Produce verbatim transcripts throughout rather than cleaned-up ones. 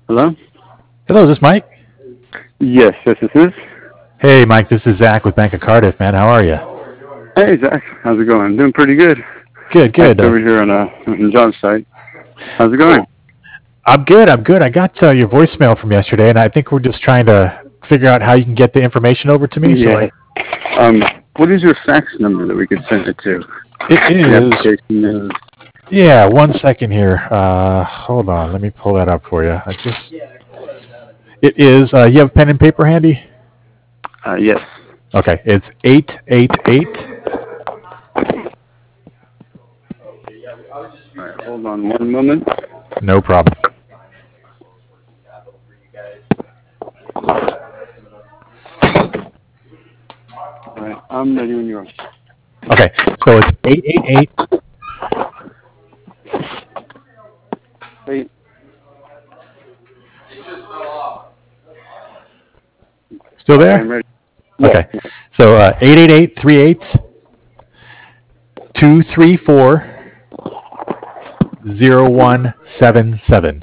Hello? Hello, is this Mike? Yes, yes, this is. Hey, Mike, this is Zach with Bank of Cardiff, man. How are you? Hey, Zach. How's it going? Doing pretty good. Good, good. Back over here on uh, on John's site. How's it going? I'm good, I'm good. I got uh, your voicemail from yesterday, and I think we're just trying to figure out how you can get the information over to me. So Yeah. I, Um, what is your fax number that we could send it to? it The is. application is. Yeah, one second here. Uh, hold on, let me pull that up for you. I just. It is. Uh, you have pen and paper handy? Uh, yes. Okay, it's eight eight eight. All right, hold on one moment. No problem. All right, I'm ready when you are. Okay, so it's eight eight eight. Wait. Still Okay, there? I'm ready. Okay, Yeah. so uh, eight eight eight three eight two three four zero one seven seven.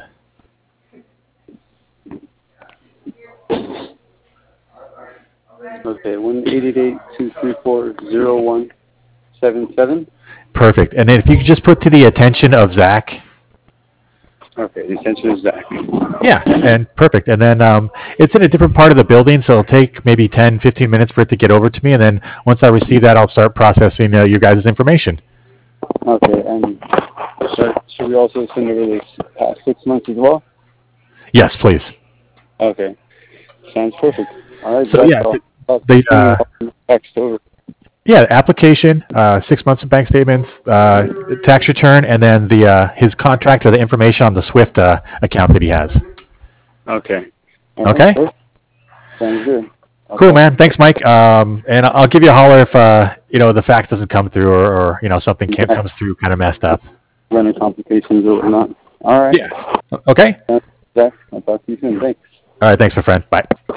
Okay, one eight eight eight two three four zero one seven seven. Perfect. And then if you could just put to the attention of Zach. Okay, the attention is Zach. Yeah, and perfect. And then um, it's in a different part of the building, so it'll take maybe ten, fifteen minutes for it to get over to me. And then once I receive that, I'll start processing uh, your guys' information. Okay, and should, should we also send over the past six months as well? Yes, please. Okay, sounds perfect. All right, So, Zach, yeah, I'll, I'll the, send uh, you text over. Yeah, application, uh, six months of bank statements, uh, tax return, and then the uh, his contract or the information on the Swift uh, account that he has. Okay. All right, Okay? perfect. Sounds good. I'll Cool, talk man. Thanks, Mike. Um, and I'll give you a holler if uh, you know the fax doesn't come through or, or you know something to you. comes through kind of messed up. Running complications or whatnot. All right. Yeah. Okay. Zach, I'll talk to you soon. Thanks. All right. Thanks, my friend. Bye.